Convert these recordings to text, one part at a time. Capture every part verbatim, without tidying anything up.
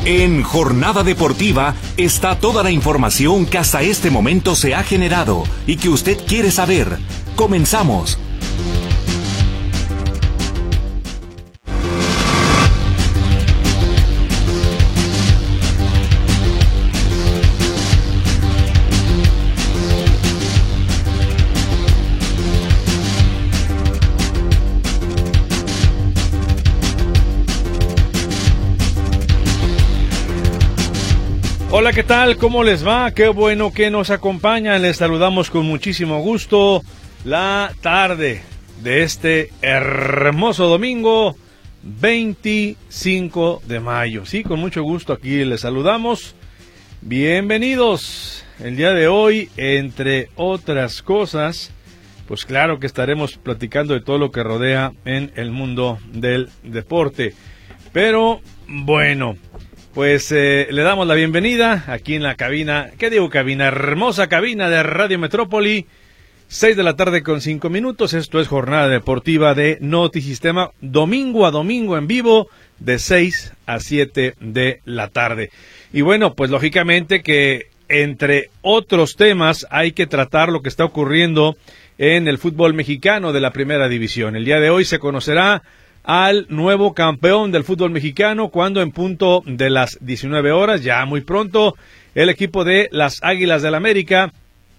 En Jornada Deportiva está toda la información que hasta este momento se ha generado y que usted quiere saber. Comenzamos. Hola, ¿qué tal? ¿Cómo les va? Qué bueno que nos acompañan. Les saludamos con muchísimo gusto la tarde de este hermoso domingo veinticinco de mayo. Sí, con mucho gusto aquí les saludamos. Bienvenidos. El día de hoy, entre otras cosas, pues claro que estaremos platicando de todo lo que rodea en el mundo del deporte. Pero bueno, pues eh, le damos la bienvenida aquí en la cabina, ¿qué digo cabina? Hermosa cabina de Radio Metrópoli, seis de la tarde con cinco minutos, esto es Jornada Deportiva de Notisistema, domingo a domingo en vivo, de seis a siete de la tarde. Y bueno, pues lógicamente que entre otros temas hay que tratar lo que está ocurriendo en el fútbol mexicano de la Primera División. El día de hoy se conocerá al nuevo campeón del fútbol mexicano cuando en punto de las diecinueve horas, ya muy pronto, el equipo de las Águilas del América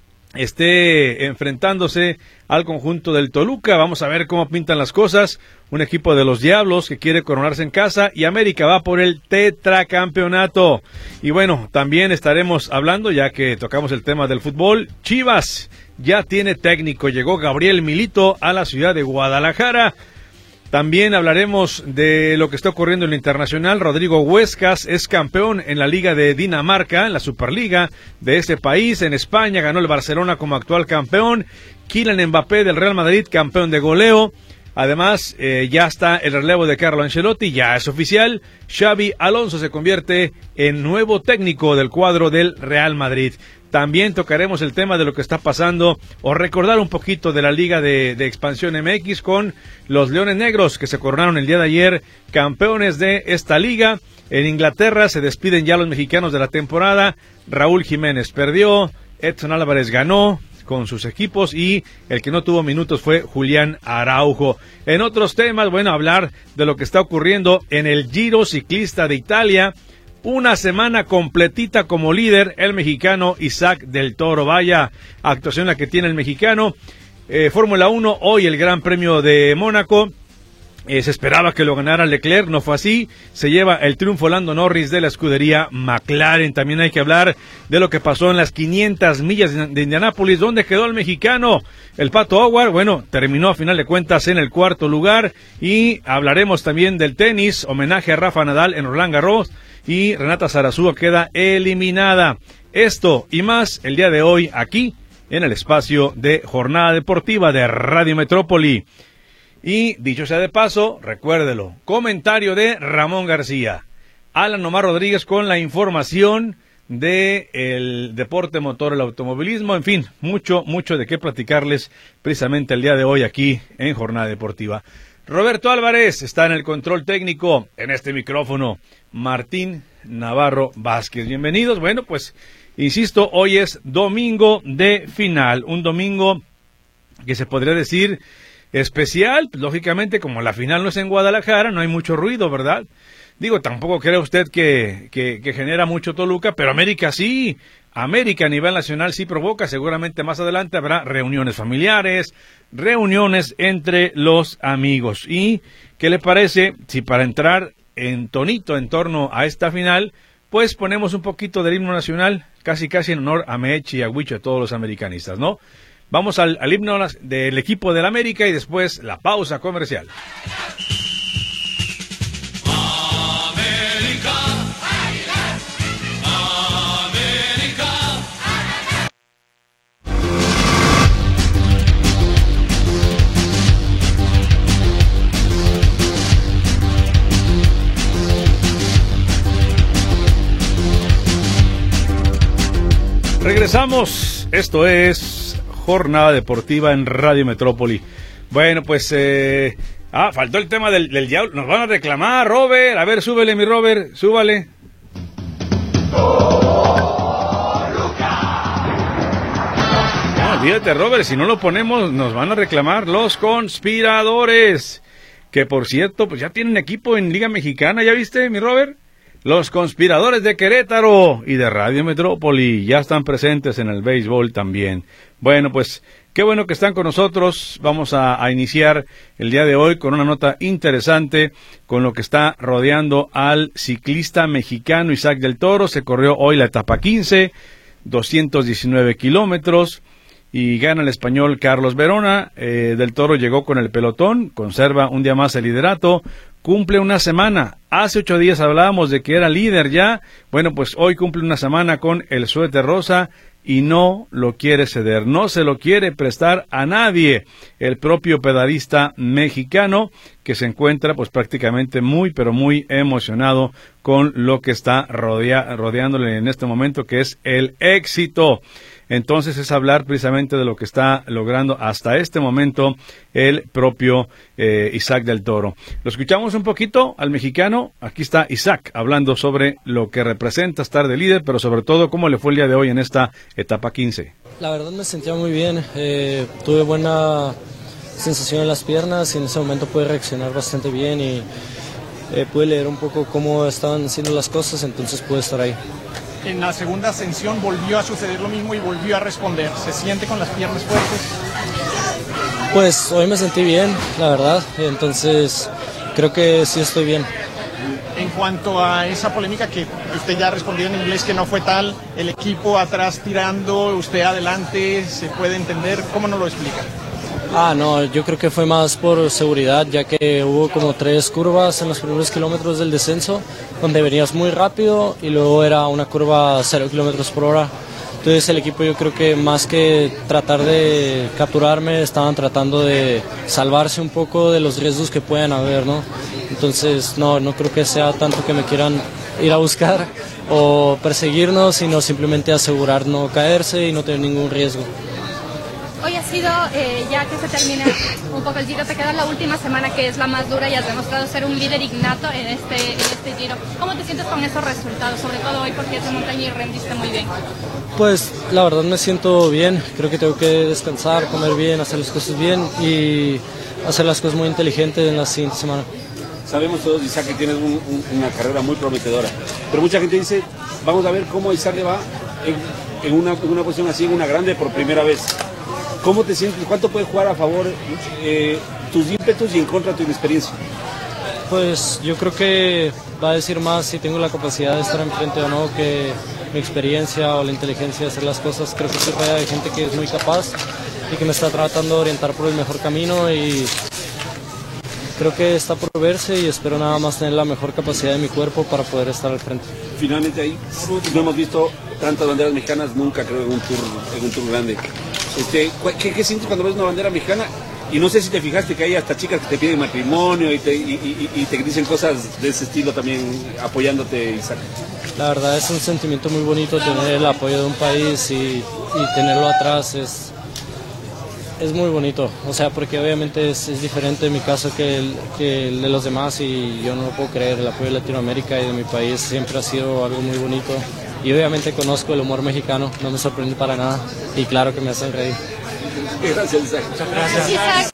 esté enfrentándose al conjunto del Toluca. Vamos a ver cómo pintan las cosas. Un equipo de los Diablos que quiere coronarse en casa y América va por el tetracampeonato. Y bueno, también estaremos hablando, ya que tocamos el tema del fútbol, Chivas ya tiene técnico. Llegó Gabriel Milito a la ciudad de Guadalajara. También hablaremos de lo que está ocurriendo en lo internacional. Rodrigo Huescas es campeón en la Liga de Dinamarca, en la Superliga de ese país. En España ganó el Barcelona como actual campeón. Kylian Mbappé del Real Madrid, campeón de goleo. Además, eh, ya está el relevo de Carlo Ancelotti, ya es oficial. Xabi Alonso se convierte en nuevo técnico del cuadro del Real Madrid. También tocaremos el tema de lo que está pasando o recordar un poquito de la Liga de, de Expansión M X con los Leones Negros que se coronaron el día de ayer campeones de esta liga. En Inglaterra se despiden ya los mexicanos de la temporada. Raúl Jiménez perdió, Edson Álvarez ganó con sus equipos y el que no tuvo minutos fue Julián Araujo. En otros temas, bueno, hablar de lo que está ocurriendo en el Giro Ciclista de Italia. Una semana completita como líder el mexicano Isaac del Toro. Vaya actuación la que tiene el mexicano. Eh, Fórmula uno, hoy el Gran Premio de Mónaco. Eh, se esperaba que lo ganara Leclerc, no fue así. Se lleva el triunfo Lando Norris de la escudería McLaren. También hay que hablar de lo que pasó en las quinientas millas de Indianápolis, donde quedó el mexicano, el Pato O'Ward. Bueno, terminó a final de cuentas en el cuarto lugar. Y hablaremos también del tenis, homenaje a Rafa Nadal en Roland Garros. Y Renata Zarazúa queda eliminada. Esto y más el día de hoy aquí en el espacio de Jornada Deportiva de Radio Metrópoli. Y dicho sea de paso, recuérdelo, comentario de Ramón García. Alan Omar Rodríguez con la información de el deporte motor, el automovilismo, en fin, mucho, mucho de qué platicarles precisamente el día de hoy aquí en Jornada Deportiva. Roberto Álvarez está en el control técnico, en este micrófono, Martín Navarro Vázquez. Bienvenidos. Bueno, pues, insisto, hoy es domingo de final, un domingo que se podría decir especial, pues, lógicamente, como la final no es en Guadalajara, no hay mucho ruido, ¿verdad? Digo, tampoco cree usted que, que, que genera mucho Toluca, pero América sí, América a nivel nacional sí provoca. Seguramente más adelante habrá reuniones familiares, reuniones entre los amigos. ¿Y qué le parece si para entrar en tonito en torno a esta final, pues ponemos un poquito del himno nacional, casi casi en honor a Mechi y a Huicho, a todos los americanistas, ¿no? Vamos al, al himno del equipo del América y después la pausa comercial. Regresamos, esto es Jornada Deportiva en Radio Metrópoli. Bueno, pues, eh, ah, faltó el tema del, del diablo, nos van a reclamar, Robert, a ver, súbele mi Robert, súbale. Fíjate, Robert, si no lo ponemos nos van a reclamar los conspiradores, que por cierto, pues ya tienen equipo en Liga Mexicana, ¿ya viste, mi Robert? Los conspiradores de Querétaro y de Radio Metrópoli ya están presentes en el béisbol también. Bueno, pues qué bueno que están con nosotros. Vamos a, a iniciar el día de hoy con una nota interesante con lo que está rodeando al ciclista mexicano Isaac del Toro. Se corrió hoy la etapa quince, doscientos diecinueve kilómetros. Y gana el español Carlos Verona. eh, Del Toro llegó con el pelotón, conserva un día más el liderato, cumple una semana. Hace ocho días hablábamos de que era líder ya. Bueno, pues hoy cumple una semana con el suéter rosa y no lo quiere ceder, no se lo quiere prestar a nadie. El propio pedalista mexicano, que se encuentra pues prácticamente muy pero muy emocionado con lo que está rodea, rodeándole en este momento, que es el éxito. Entonces es hablar precisamente de lo que está logrando hasta este momento el propio eh, Isaac del Toro. Lo escuchamos un poquito al mexicano. Aquí está Isaac hablando sobre lo que representa estar de líder, pero sobre todo cómo le fue el día de hoy en esta etapa quince. La verdad me sentía muy bien, eh, tuve buena sensación en las piernas y en ese momento pude reaccionar bastante bien y eh, pude leer un poco cómo estaban haciendo las cosas, entonces pude estar ahí. En la segunda ascensión volvió a suceder lo mismo y volvió a responder. ¿Se siente con las piernas fuertes? Pues hoy me sentí bien, la verdad, entonces creo que sí estoy bien. En cuanto a esa polémica que usted ya respondió en inglés que no fue tal, el equipo atrás tirando, usted adelante, ¿se puede entender? ¿Cómo nos lo explica? Ah, no, yo creo que fue más por seguridad, ya que hubo como tres curvas en los primeros kilómetros del descenso, donde venías muy rápido y luego era una curva a cero kilómetros por hora. Entonces el equipo, yo creo que más que tratar de capturarme, estaban tratando de salvarse un poco de los riesgos que puedan haber, ¿no? Entonces no, no creo que sea tanto que me quieran ir a buscar o perseguirnos, sino simplemente asegurar no caerse y no tener ningún riesgo. Hoy ha sido, eh, ya que se termina un poco el Giro, te queda la última semana que es la más dura y has demostrado ser un líder innato en este, en este Giro. ¿Cómo te sientes con esos resultados? Sobre todo hoy porque es de montaña y rendiste muy bien. Pues la verdad me siento bien, creo que tengo que descansar, comer bien, hacer las cosas bien y hacer las cosas muy inteligentes en la siguiente semana. Sabemos todos, Isaac, que tienes un, un, una carrera muy prometedora, pero mucha gente dice, vamos a ver cómo Isaac le va en, en, una, en una posición así, en una grande por primera vez. ¿Cómo te sientes? ¿Cuánto puede jugar a favor eh, tus ímpetus y en contra tu inexperiencia? Pues yo creo que va a decir más si tengo la capacidad de estar enfrente o no que mi experiencia o la inteligencia de hacer las cosas. Creo que estoy rodeado de gente que es muy capaz y que me está tratando de orientar por el mejor camino y creo que está por verse y espero nada más tener la mejor capacidad de mi cuerpo para poder estar al frente. Finalmente ahí no hemos visto tantas banderas mexicanas nunca, creo, en un tour, en un tour grande. Este, ¿qué, ¿Qué sientes cuando ves una bandera mexicana? Y no sé si te fijaste que hay hasta chicas que te piden matrimonio y te, y, y, y te dicen cosas de ese estilo también apoyándote, Isaac. La verdad es un sentimiento muy bonito tener el apoyo de un país y, y tenerlo atrás es, es muy bonito. O sea, porque obviamente es, es diferente en mi caso que el, que el de los demás y yo no lo puedo creer. El apoyo de Latinoamérica y de mi país siempre ha sido algo muy bonito. Y obviamente conozco el humor mexicano, no me sorprende para nada y claro que me hacen reír. Gracias, Isaac. Muchas gracias. Isaac.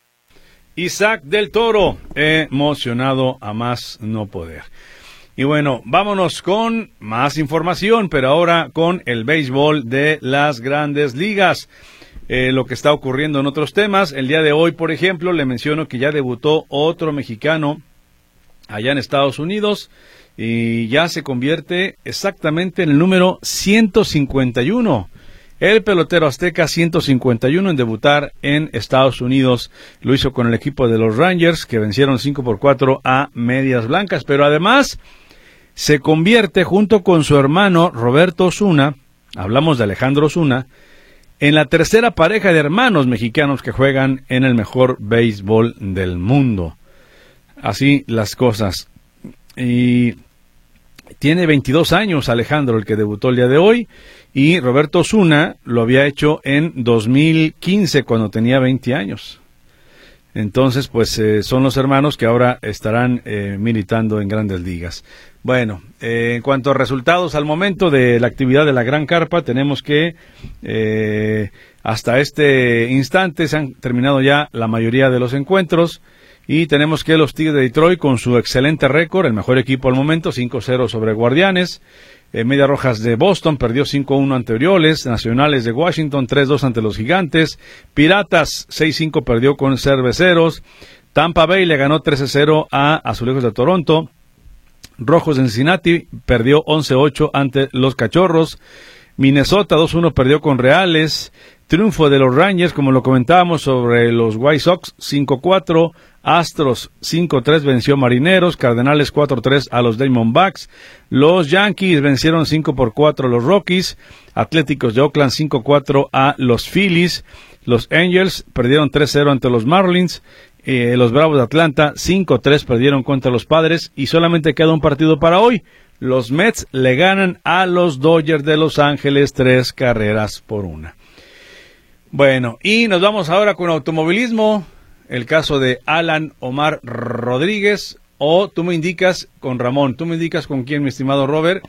Isaac del Toro, emocionado a más no poder. Y bueno, vámonos con más información, pero ahora con el béisbol de las grandes ligas. Eh, lo que está ocurriendo en otros temas. El día de hoy, por ejemplo, le menciono que ya debutó otro mexicano allá en Estados Unidos. Y ya se convierte exactamente en el número ciento cincuenta y uno. El pelotero azteca ciento cincuenta y uno en debutar en Estados Unidos. Lo hizo con el equipo de los Rangers, que vencieron cinco por cuatro a Medias Blancas. Pero además se convierte junto con su hermano Roberto Osuna, hablamos de Alejandro Osuna, en la tercera pareja de hermanos mexicanos que juegan en el mejor béisbol del mundo. Así las cosas. Y tiene veintidós años Alejandro, el que debutó el día de hoy, y Roberto Osuna lo había hecho en dos mil quince cuando tenía veinte años. Entonces, pues eh, son los hermanos que ahora estarán eh, militando en Grandes Ligas. Bueno, eh, en cuanto a resultados al momento de la actividad de la Gran Carpa, tenemos que eh, hasta este instante se han terminado ya la mayoría de los encuentros y tenemos que los Tigres de Detroit con su excelente récord, el mejor equipo al momento, cinco cero sobre Guardianes. Eh, Medias Rojas de Boston perdió cinco uno ante Orioles, Nacionales de Washington tres dos ante los Gigantes, Piratas seis cinco perdió con Cerveceros, Tampa Bay le ganó tres cero a Azulejos de Toronto, Rojos de Cincinnati perdió once ocho ante los Cachorros, Minnesota dos uno perdió con Reales, triunfo de los Rangers, como lo comentábamos, sobre los White Sox cinco cuatro, Astros cinco tres venció Marineros, Cardenales cuatro tres a los Diamondbacks, los Yankees vencieron cinco por cuatro a los Rockies, Atléticos de Oakland cinco cuatro a los Phillies, los Angels perdieron tres cero ante los Marlins, eh, los Bravos de Atlanta cinco tres perdieron contra los Padres y solamente queda un partido para hoy. Los Mets le ganan a los Dodgers de Los Ángeles tres carreras por una. Bueno, y nos vamos ahora con automovilismo, el caso de Alan Omar Rodríguez, o tú me indicas con Ramón, tú me indicas con quién, mi estimado Robert,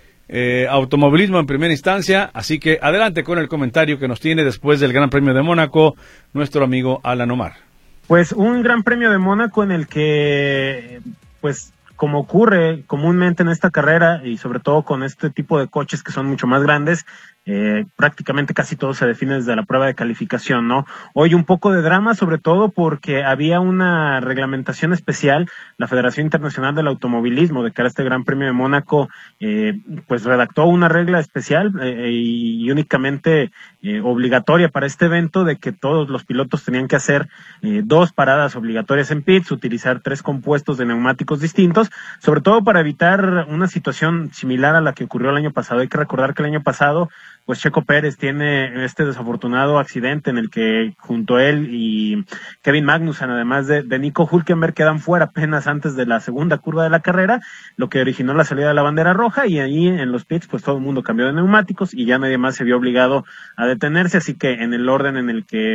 eh, automovilismo en primera instancia, así que adelante con el comentario que nos tiene después del Gran Premio de Mónaco, nuestro amigo Alan Omar. Pues un Gran Premio de Mónaco en el que, pues, como ocurre comúnmente en esta carrera y sobre todo con este tipo de coches que son mucho más grandes, eh, prácticamente casi todo se define desde la prueba de calificación, ¿no? Hoy un poco de drama, sobre todo porque había una reglamentación especial, la Federación Internacional del Automovilismo, de cara a este Gran Premio de Mónaco, eh, pues redactó una regla especial eh, y, y únicamente eh, obligatoria para este evento, de que todos los pilotos tenían que hacer eh, dos paradas obligatorias en pits, utilizar tres compuestos de neumáticos distintos, sobre todo para evitar una situación similar a la que ocurrió el año pasado. Hay que recordar que el año pasado, pues Checo Pérez tiene este desafortunado accidente en el que junto a él y Kevin Magnussen, además de, de Nico Hülkenberg, quedan fuera apenas antes de la segunda curva de la carrera, lo que originó la salida de la bandera roja, y ahí en los pits pues todo el mundo cambió de neumáticos y ya nadie más se vio obligado a detenerse, así que en el orden en el que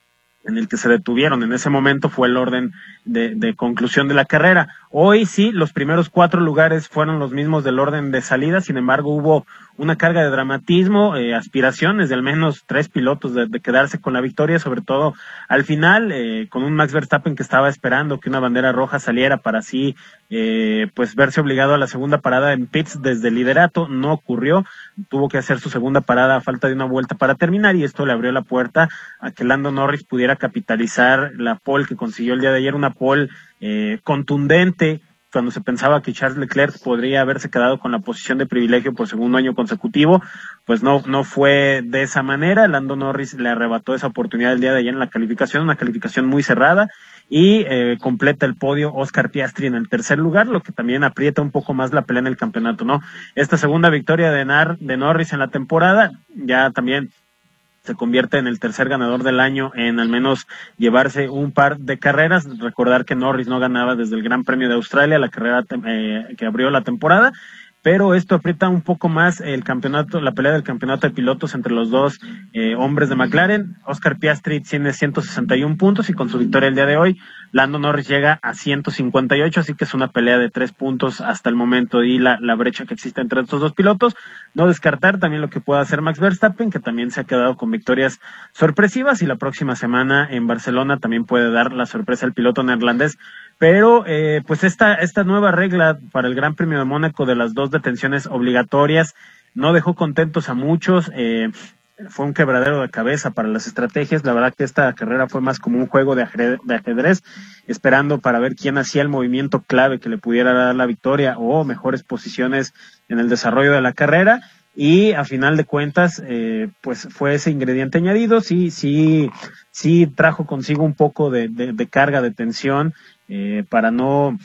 en el que se detuvieron en ese momento fue el orden de, de conclusión de la carrera. Hoy sí, los primeros cuatro lugares fueron los mismos del orden de salida, sin embargo hubo una carga de dramatismo, eh, aspiraciones de al menos tres pilotos de, de quedarse con la victoria, sobre todo al final, eh, con un Max Verstappen que estaba esperando que una bandera roja saliera para así eh, pues verse obligado a la segunda parada en pits desde el liderato. No ocurrió, tuvo que hacer su segunda parada a falta de una vuelta para terminar, y esto le abrió la puerta a que Lando Norris pudiera capitalizar la pole que consiguió el día de ayer, una pole eh, contundente, cuando se pensaba que Charles Leclerc podría haberse quedado con la posición de privilegio por segundo año consecutivo. Pues no, no fue de esa manera. Lando Norris le arrebató esa oportunidad el día de ayer en la calificación, una calificación muy cerrada, y eh, completa el podio Oscar Piastri en el tercer lugar, lo que también aprieta un poco más la pelea en el campeonato, ¿no? Esta segunda victoria de, Nar, de Norris en la temporada ya también se convierte en el tercer ganador del año en al menos llevarse un par de carreras. Recordar que Norris no ganaba desde el Gran Premio de Australia, la carrera eh, que abrió la temporada, pero esto aprieta un poco más el campeonato, la pelea del campeonato de pilotos entre los dos eh, hombres de McLaren. Oscar Piastri tiene ciento sesenta y uno puntos, y con su victoria el día de hoy, Lando Norris llega a ciento cincuenta y ocho, así que es una pelea de tres puntos hasta el momento, y la, la brecha que existe entre estos dos pilotos. No descartar también lo que pueda hacer Max Verstappen, que también se ha quedado con victorias sorpresivas, y la próxima semana en Barcelona también puede dar la sorpresa al piloto neerlandés. Pero eh, pues esta esta nueva regla para el Gran Premio de Mónaco de las dos detenciones obligatorias no dejó contentos a muchos. Eh, fue un quebradero de cabeza para las estrategias. La verdad que esta carrera fue más como un juego de ajedrez, de ajedrez, esperando para ver quién hacía el movimiento clave que le pudiera dar la victoria o mejores posiciones en el desarrollo de la carrera. Y a final de cuentas, eh, pues fue ese ingrediente añadido. Sí, sí, sí trajo consigo un poco de, de, de carga, de tensión, eh, para no,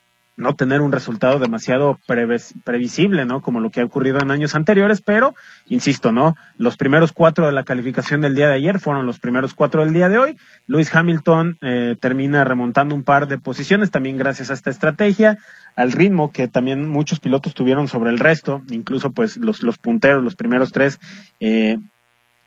no tener un resultado demasiado previs, previsible, ¿no? Como lo que ha ocurrido en años anteriores, pero, insisto, ¿no? Los primeros cuatro de la calificación del día de ayer fueron los primeros cuatro del día de hoy. Lewis Hamilton eh, termina remontando un par de posiciones, también gracias a esta estrategia, al ritmo que también muchos pilotos tuvieron sobre el resto, incluso pues los, los punteros, los primeros tres, eh,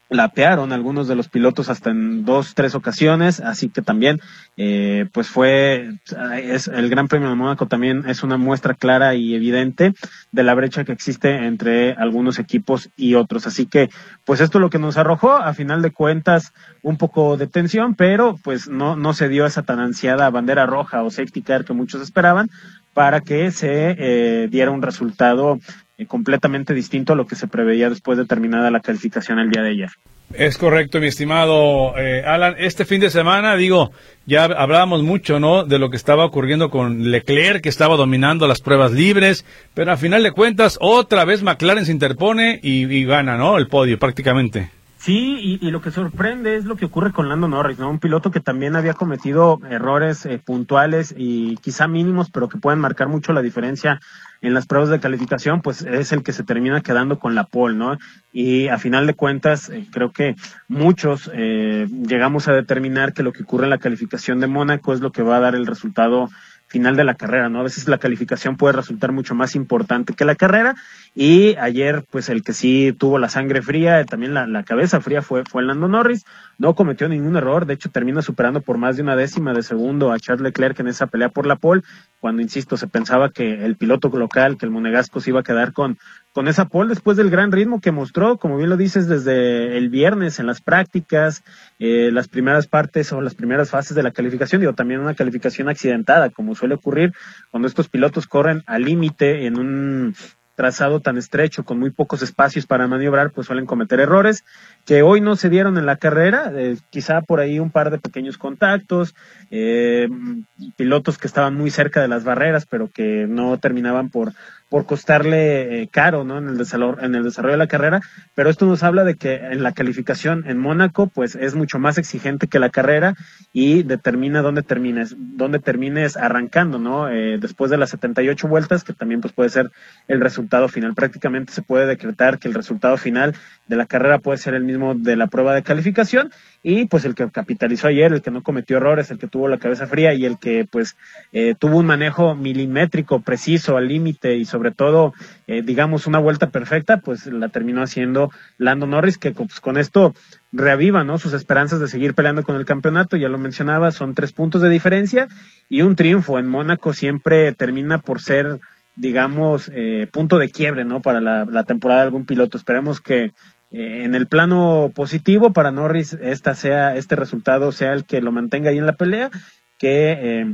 lapearon algunos de los pilotos hasta en dos, tres ocasiones, así que también eh, pues fue es el Gran Premio de Mónaco también es una muestra clara y evidente de la brecha que existe entre algunos equipos y otros, así que pues esto es lo que nos arrojó, a final de cuentas un poco de tensión, pero pues no, no se dio esa tan ansiada bandera roja o safety car que muchos esperaban para que se eh, diera un resultado eh, completamente distinto a lo que se preveía después de terminada la calificación el día de ayer. Es correcto, mi estimado eh, Alan. Este fin de semana, digo, ya hablábamos mucho, ¿no?, de lo que estaba ocurriendo con Leclerc, que estaba dominando las pruebas libres, pero a final de cuentas, otra vez McLaren se interpone y, y gana, ¿no?, el podio prácticamente. Sí, y, y lo que sorprende es lo que ocurre con Lando Norris, ¿no? Un piloto que también había cometido errores eh, puntuales y quizá mínimos, pero que pueden marcar mucho la diferencia en las pruebas de calificación, pues es el que se termina quedando con la pole, ¿no? Y a final de cuentas, eh, creo que muchos eh, llegamos a determinar que lo que ocurre en la calificación de Mónaco es lo que va a dar el resultado final de la carrera, ¿no? A veces la calificación puede resultar mucho más importante que la carrera, y ayer, pues el que sí tuvo la sangre fría, también la, la cabeza fría fue, fue Lando Norris, no cometió ningún error, de hecho termina superando por más de una décima de segundo a Charles Leclerc en esa pelea por la pole, cuando, insisto, se pensaba que el piloto local, que el monegasco se iba a quedar con, con esa pole después del gran ritmo que mostró, como bien lo dices, desde el viernes en las prácticas, eh, las primeras partes o las primeras fases de la calificación, digo, también una calificación accidentada, como suele ocurrir cuando estos pilotos corren al límite en un trazado tan estrecho, con muy pocos espacios para maniobrar, pues suelen cometer errores que hoy no se dieron en la carrera, eh, quizá por ahí un par de pequeños contactos, eh, pilotos que estaban muy cerca de las barreras, pero que no terminaban por por costarle eh, caro, ¿no?, en el desarrollo, en el desarrollo de la carrera, pero esto nos habla de que en la calificación en Mónaco, pues es mucho más exigente que la carrera y determina dónde termines, dónde termines arrancando, ¿no?, eh, después de las setenta y ocho vueltas, que también pues puede ser el resultado final. Prácticamente se puede decretar que el resultado final de la carrera puede ser el mismo de la prueba de calificación, y pues el que capitalizó ayer, el que no cometió errores, el que tuvo la cabeza fría y el que pues eh, tuvo un manejo milimétrico, preciso, al límite y sobre todo, eh, digamos, una vuelta perfecta, pues la terminó haciendo Lando Norris, que pues, con esto reaviva, ¿no?, sus esperanzas de seguir peleando con el campeonato. Ya lo mencionaba, son tres puntos de diferencia y un triunfo en Mónaco siempre termina por ser, digamos, eh, punto de quiebre, ¿no?, para la, la temporada de algún piloto. Esperemos que eh, en el plano positivo para Norris esta sea este resultado sea el que lo mantenga ahí en la pelea, que eh,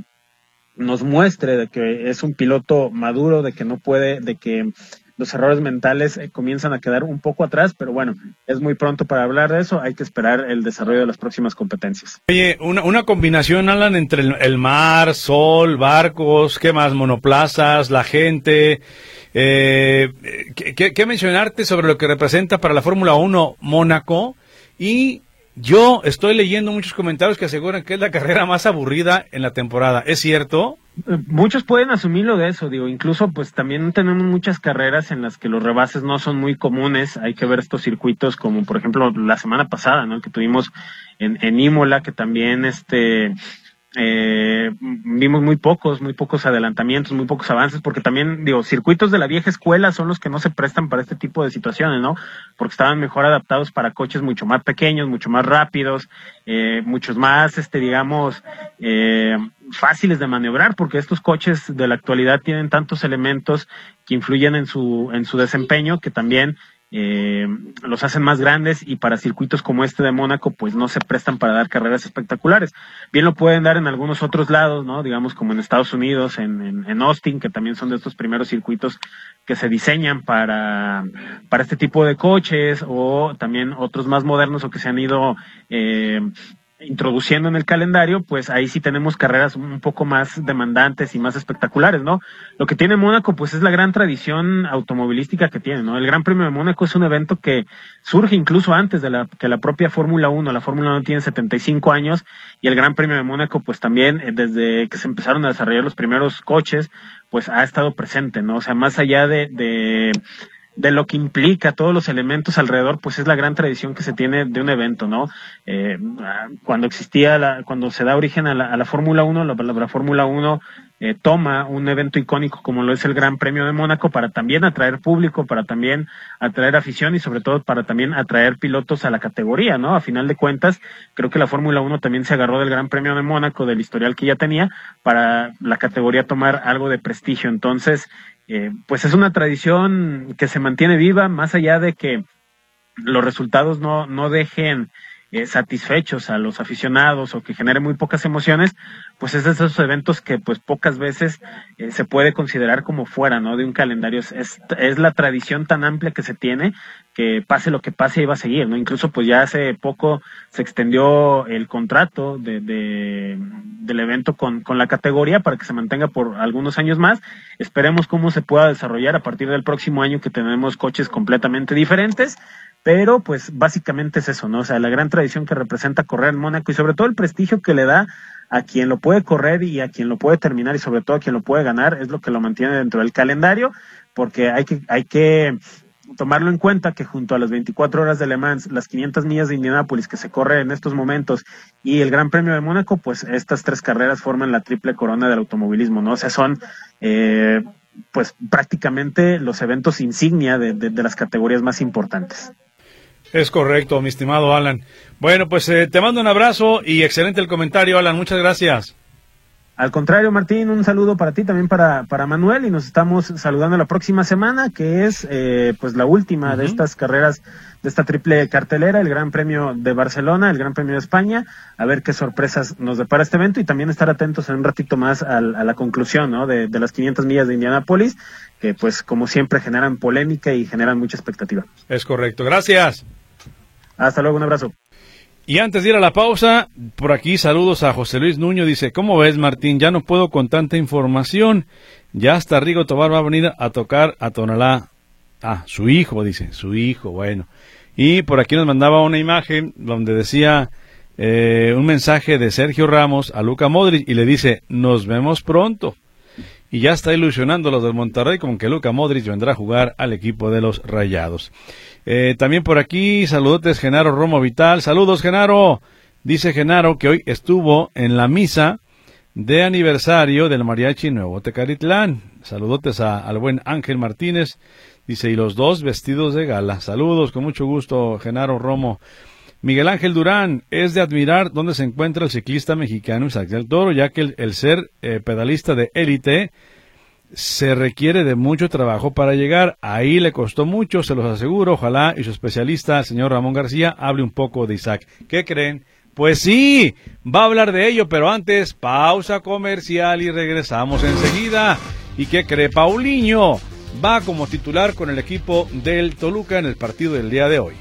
nos muestre de que es un piloto maduro, de que no puede, de que los errores mentales eh, comienzan a quedar un poco atrás, pero bueno, es muy pronto para hablar de eso, hay que esperar el desarrollo de las próximas competencias. Oye, una, una combinación, Alan, entre el, el mar, sol, barcos, ¿qué más? Monoplazas, la gente, eh, ¿qué, qué, qué mencionarte sobre lo que representa para la Fórmula uno Mónaco? Y yo estoy leyendo muchos comentarios que aseguran que es la carrera más aburrida en la temporada. ¿Es cierto? Muchos pueden asumirlo de eso, digo, incluso pues también tenemos muchas carreras en las que los rebases no son muy comunes. Hay que ver estos circuitos como por ejemplo la semana pasada, ¿no?, el que tuvimos en, en Imola, que también este eh, vimos muy pocos, muy pocos adelantamientos, muy pocos avances, porque también, digo, circuitos de la vieja escuela son los que no se prestan para este tipo de situaciones, ¿no?, porque estaban mejor adaptados para coches mucho más pequeños, mucho más rápidos, eh, muchos más, este, digamos, eh, fáciles de maniobrar, porque estos coches de la actualidad tienen tantos elementos que influyen en su, en su desempeño, que también Eh, los hacen más grandes, y para circuitos como este de Mónaco pues no se prestan para dar carreras espectaculares. Bien lo pueden dar en algunos otros lados, ¿no?, digamos como en Estados Unidos, en, en, en Austin, que también son de estos primeros circuitos que se diseñan para, para este tipo de coches, o también otros más modernos o que se han ido eh, introduciendo en el calendario, pues ahí sí tenemos carreras un poco más demandantes y más espectaculares, ¿no? Lo que tiene Mónaco, pues es la gran tradición automovilística que tiene, ¿no? El Gran Premio de Mónaco es un evento que surge incluso antes de la que la propia Fórmula uno. La Fórmula uno tiene setenta y cinco años, y el Gran Premio de Mónaco, pues también, eh, desde que se empezaron a desarrollar los primeros coches, pues ha estado presente, ¿no? O sea, más allá de, de de lo que implica, todos los elementos alrededor, pues es la gran tradición que se tiene de un evento, ¿no? Eh, cuando existía, la, cuando se da origen a la, a la Fórmula uno, la, la, la Fórmula uno eh, toma un evento icónico como lo es el Gran Premio de Mónaco para también atraer público, para también atraer afición y sobre todo para también atraer pilotos a la categoría, ¿no? A final de cuentas, creo que la Fórmula uno también se agarró del Gran Premio de Mónaco, del historial que ya tenía, para la categoría tomar algo de prestigio. Entonces, eh, pues es una tradición que se mantiene viva, más allá de que los resultados no, no dejen eh, satisfechos a los aficionados o que genere muy pocas emociones, pues es de esos eventos que pues pocas veces eh, se puede considerar como fuera, ¿no? De un calendario. Es, es, es la tradición tan amplia que se tiene que pase lo que pase iba a seguir, ¿no? Incluso pues ya hace poco se extendió el contrato de, de del evento con, con la categoría para que se mantenga por algunos años más. Esperemos cómo se pueda desarrollar a partir del próximo año, que tenemos coches completamente diferentes. Pero pues básicamente es eso, ¿no? O sea, la gran tradición que representa correr en Mónaco y sobre todo el prestigio que le da a quien lo puede correr y a quien lo puede terminar y sobre todo a quien lo puede ganar, es lo que lo mantiene dentro del calendario, porque hay que hay que tomarlo en cuenta que junto a las veinticuatro horas de Le Mans, las quinientas millas de Indianápolis que se corre en estos momentos y el Gran Premio de Mónaco, pues estas tres carreras forman la triple corona del automovilismo, ¿no? O sea, son eh, pues prácticamente los eventos insignia de, de, de las categorías más importantes. Es correcto, mi estimado Alan. Bueno, pues eh, te mando un abrazo y excelente el comentario, Alan. Muchas gracias. Al contrario, Martín, un saludo para ti, también para para Manuel, y nos estamos saludando la próxima semana, que es eh, pues la última uh-huh. de estas carreras, de esta triple cartelera, el Gran Premio de Barcelona, el Gran Premio de España, a ver qué sorpresas nos depara este evento y también estar atentos en un ratito más a, a la conclusión, ¿no? de, de las quinientas millas de Indianápolis, que pues como siempre generan polémica y generan mucha expectativa. Es correcto, gracias. Hasta luego, un abrazo. Y antes de ir a la pausa, por aquí saludos a José Luis Nuño, dice, ¿cómo ves, Martín? Ya no puedo con tanta información, ya hasta Rigo Tobar va a venir a tocar a Tonalá. Ah, su hijo, dice, su hijo, bueno. Y por aquí nos mandaba una imagen donde decía eh, un mensaje de Sergio Ramos a Luka Modric y le dice, nos vemos pronto. Y ya está ilusionando a los del Monterrey con que Luka Modric vendrá a jugar al equipo de los Rayados. Eh, también por aquí, saludotes Genaro Romo Vital. Saludos, Genaro. Dice Genaro que hoy estuvo en la misa de aniversario del Mariachi Nuevo Tecalitlán. Saludotes a, al buen Ángel Martínez. Dice, y los dos vestidos de gala. Saludos, con mucho gusto, Genaro Romo. Miguel Ángel Durán, es de admirar dónde se encuentra el ciclista mexicano Isaac del Toro, ya que el, el ser eh, pedalista de élite se requiere de mucho trabajo para llegar. Ahí le costó mucho, se los aseguro. Ojalá y su especialista, el señor Ramón García, hable un poco de Isaac. ¿Qué creen? Pues sí, va a hablar de ello, pero antes, pausa comercial y regresamos enseguida. ¿Y qué cree? Paulinho va como titular con el equipo del Toluca en el partido del día de hoy.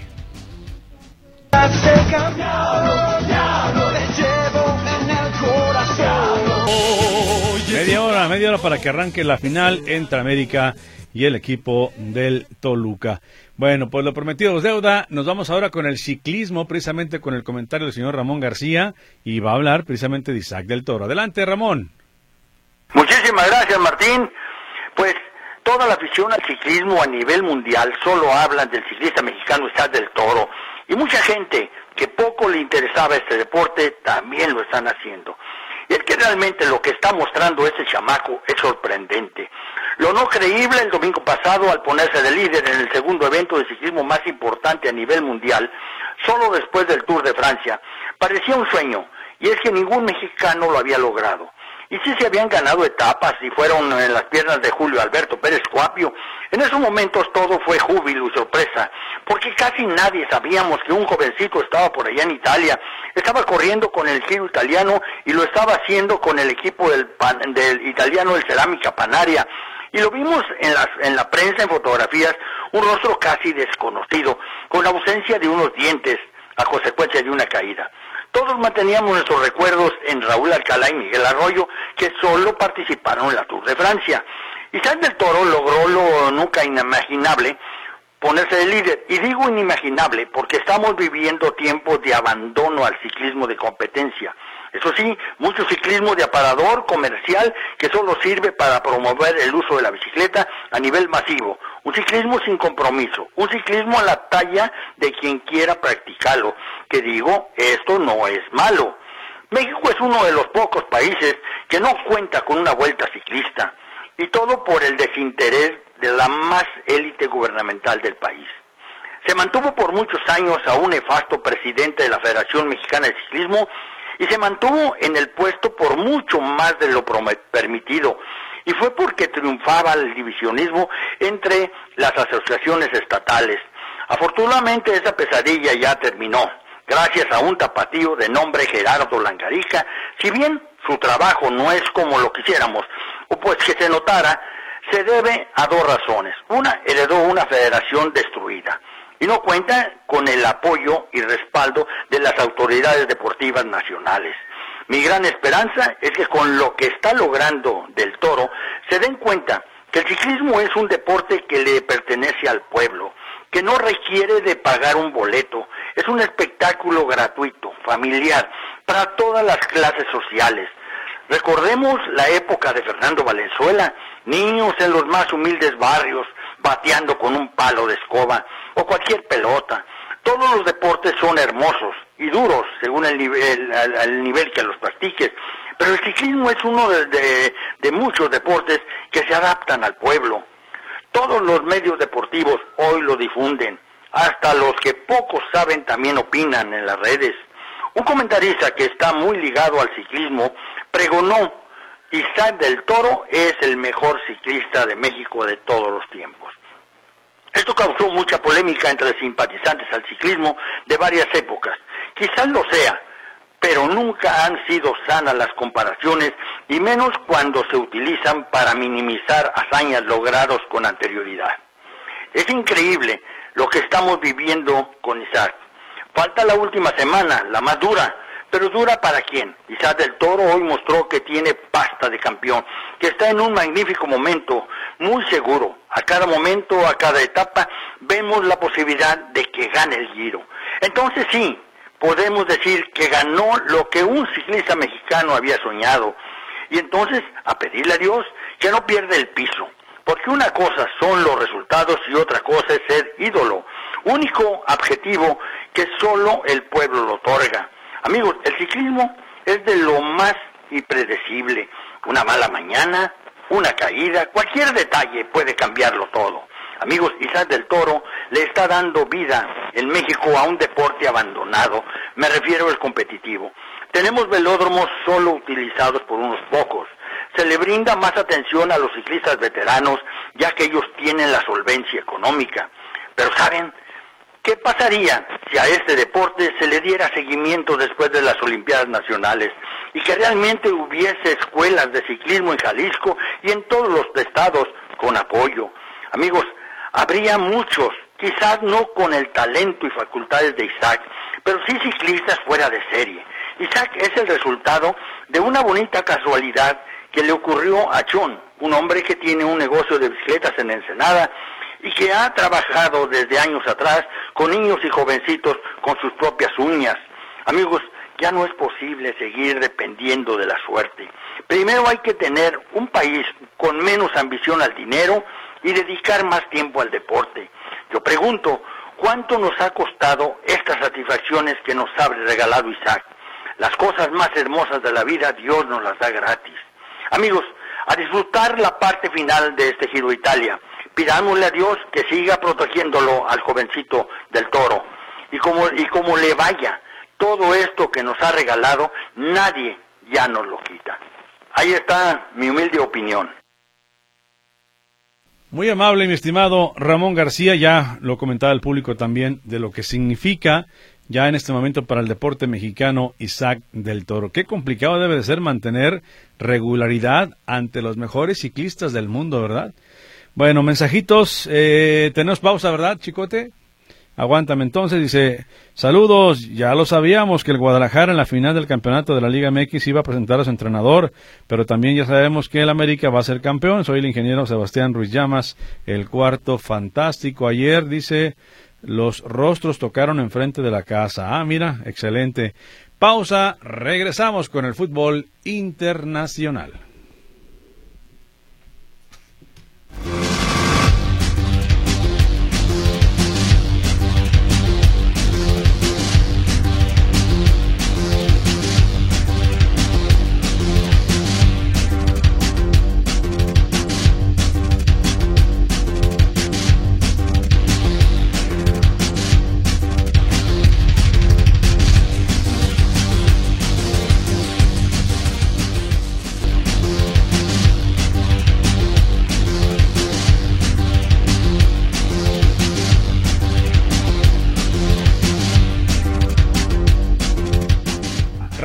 Media hora, media hora para que arranque la final entre América y el equipo del Toluca. Bueno, pues lo prometido es deuda. Nos vamos ahora con el ciclismo, precisamente con el comentario del señor Ramón García, y va a hablar precisamente de Isaac del Toro. Adelante, Ramón. Muchísimas gracias, Martín. Pues toda la afición al ciclismo a nivel mundial solo hablan del ciclista mexicano Isaac del Toro. Y mucha gente que poco le interesaba este deporte también lo están haciendo. Y es que realmente lo que está mostrando este chamaco es sorprendente. Lo no creíble el domingo pasado al ponerse de líder en el segundo evento de ciclismo más importante a nivel mundial, solo después del Tour de Francia, parecía un sueño, y es que ningún mexicano lo había logrado. Y sí se habían ganado etapas y fueron en las piernas de Julio Alberto Pérez Cuapio. En esos momentos todo fue júbilo y sorpresa, porque casi nadie sabíamos que un jovencito estaba por allá en Italia, estaba corriendo con el Giro italiano y lo estaba haciendo con el equipo del, pan, del italiano del Cerámica Panaria. Y lo vimos en, las, en la prensa, en fotografías, un rostro casi desconocido, con la ausencia de unos dientes a consecuencia de una caída. Todos manteníamos nuestros recuerdos en Raúl Alcalá y Miguel Arroyo, que solo participaron en la Tour de Francia. Isaac del Toro logró lo nunca inimaginable, ponerse de líder. Y digo inimaginable porque estamos viviendo tiempos de abandono al ciclismo de competencia. Eso sí, mucho ciclismo de aparador comercial que solo sirve para promover el uso de la bicicleta a nivel masivo. un ciclismo sin compromiso, un ciclismo a la talla de quien quiera practicarlo, que digo, esto no es malo. México es uno de los pocos países que no cuenta con una vuelta ciclista, y todo por el desinterés de la más élite gubernamental del país. Se mantuvo por muchos años a un nefasto presidente de la Federación Mexicana de Ciclismo y se mantuvo en el puesto por mucho más de lo permitido, y fue porque triunfaba el divisionismo entre las asociaciones estatales. Afortunadamente esa pesadilla ya terminó, gracias a un tapatío de nombre Gerardo Langarica, si bien su trabajo no es como lo quisiéramos, o pues que se notara, se debe a dos razones. Una, heredó una federación destruida y no cuenta con el apoyo y respaldo de las autoridades deportivas nacionales. Mi gran esperanza es que con lo que está logrando Del Toro se den cuenta que el ciclismo es un deporte que le pertenece al pueblo, que no requiere de pagar un boleto, es un espectáculo gratuito, familiar, para todas las clases sociales. Recordemos la época de Fernando Valenzuela, niños en los más humildes barrios, bateando con un palo de escoba, o cualquier pelota. Todos los deportes son hermosos y duros, según el nivel, el, el nivel que los practiques, pero el ciclismo es uno de, de, de muchos deportes que se adaptan al pueblo. Todos los medios deportivos hoy lo difunden, hasta los que pocos saben también opinan en las redes. Un comentarista que está muy ligado al ciclismo pregonó: Isaac Del Toro es el mejor ciclista de México de todos los tiempos. Esto causó mucha polémica entre simpatizantes al ciclismo de varias épocas. Quizás lo sea, pero nunca han sido sanas las comparaciones, y menos cuando se utilizan para minimizar hazañas logradas con anterioridad. Es increíble lo que estamos viviendo con Isaac. Falta la última semana, la más dura, pero dura para quién. Isaac Del Toro hoy mostró que tiene pasta de campeón, que está en un magnífico momento, muy seguro. A cada momento, a cada etapa, vemos la posibilidad de que gane el Giro. Entonces sí, podemos decir que ganó lo que un ciclista mexicano había soñado. Y entonces, a pedirle a Dios que no pierda el piso, porque una cosa son los resultados y otra cosa es ser ídolo, único objetivo que solo el pueblo lo otorga. Amigos, el ciclismo es de lo más impredecible. Una mala mañana, una caída, cualquier detalle puede cambiarlo todo. Amigos, Isaac Del Toro le está dando vida en México a un deporte abandonado, me refiero al competitivo. Tenemos velódromos solo utilizados por unos pocos. Se le brinda más atención a los ciclistas veteranos, ya que ellos tienen la solvencia económica. Pero ¿saben qué pasaría si a este deporte se le diera seguimiento después de las Olimpiadas Nacionales y que realmente hubiese escuelas de ciclismo en Jalisco y en todos los estados con apoyo? Amigos, habría muchos, quizás no con el talento y facultades de Isaac, pero sí ciclistas fuera de serie. Isaac es el resultado de una bonita casualidad que le ocurrió a John, un hombre que tiene un negocio de bicicletas en Ensenada y que ha trabajado desde años atrás con niños y jovencitos con sus propias uñas. Amigos, ya no es posible seguir dependiendo de la suerte. Primero hay que tener un país con menos ambición al dinero y dedicar más tiempo al deporte. Yo pregunto, ¿cuánto nos ha costado estas satisfacciones que nos ha regalado Isaac? Las cosas más hermosas de la vida Dios nos las da gratis. Amigos, a disfrutar la parte final de este Giro de Italia. Pidámosle a Dios que siga protegiéndolo al jovencito Del Toro. Y como, y como le vaya, todo esto que nos ha regalado, nadie ya nos lo quita. Ahí está mi humilde opinión. Muy amable, mi estimado Ramón García, ya lo comentaba el público también de lo que significa ya en este momento para el deporte mexicano Isaac Del Toro. Qué complicado debe de ser mantener regularidad ante los mejores ciclistas del mundo, ¿verdad? Bueno, mensajitos, eh, tenemos pausa, ¿verdad, Chicote? Aguántame entonces, dice, saludos, ya lo sabíamos que el Guadalajara en la final del campeonato de la Liga M X iba a presentar a su entrenador, pero también ya sabemos que el América va a ser campeón. Soy el ingeniero Sebastián Ruiz Llamas, el cuarto fantástico. Ayer, dice, los rostros tocaron enfrente de la casa. Ah, mira, excelente. Pausa, regresamos con el fútbol internacional.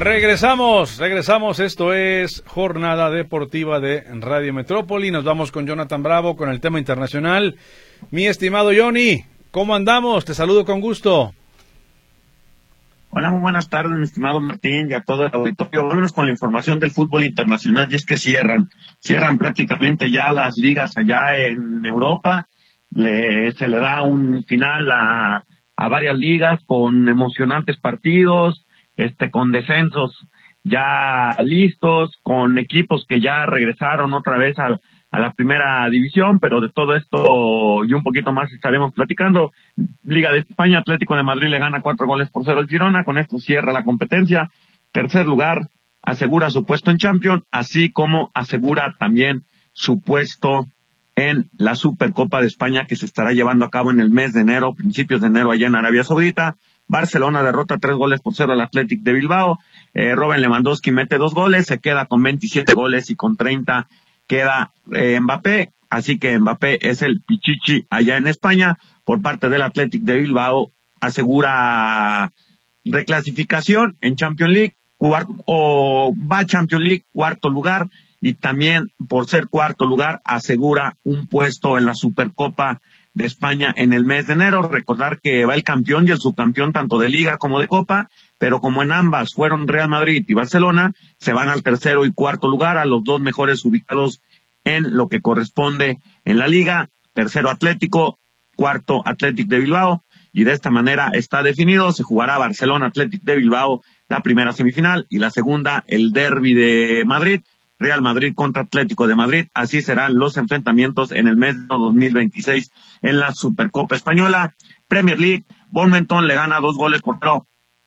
Regresamos, regresamos, esto es Jornada Deportiva de Radio Metrópoli, nos vamos con Jonathan Bravo con el tema internacional. Mi estimado Johnny, ¿cómo andamos? Te saludo con gusto. Hola, muy buenas tardes, mi estimado Martín, y a todo el auditorio. Vámonos con la información del fútbol internacional, y es que cierran, cierran prácticamente ya las ligas allá en Europa. Le, se le da un final a, a varias ligas con emocionantes partidos, este, con descensos ya listos, con equipos que ya regresaron otra vez a, a la primera división, pero de todo esto y un poquito más estaremos platicando. Liga de España, Atlético de Madrid le gana cuatro goles por cero al Girona, con esto cierra la competencia. Tercer lugar, asegura su puesto en Champions, así como asegura también su puesto en la Supercopa de España, que se estará llevando a cabo en el mes de enero, principios de enero allá en Arabia Saudita. Barcelona derrota tres goles por cero al Athletic de Bilbao. Eh, Robert Lewandowski mete dos goles, se queda con veintisiete goles y con treinta queda eh, Mbappé. Así que Mbappé es el pichichi allá en España. Por parte del Athletic de Bilbao asegura reclasificación en Champions League, cuarto, o va a Champions League, cuarto lugar, y también por ser cuarto lugar asegura un puesto en la Supercopa de España en el mes de enero. Recordar que va el campeón y el subcampeón tanto de Liga como de Copa, pero como en ambas fueron Real Madrid y Barcelona, se van al tercero y cuarto lugar, a los dos mejores ubicados en lo que corresponde en la Liga. Tercero Atlético, cuarto Athletic de Bilbao, y de esta manera está definido. Se jugará Barcelona Athletic de Bilbao la primera semifinal y la segunda el derbi de Madrid, Real Madrid contra Atlético de Madrid. Así serán los enfrentamientos en el mes de dos mil veintiséis en la Supercopa Española. Premier League, Bournemouth le gana dos goles por cero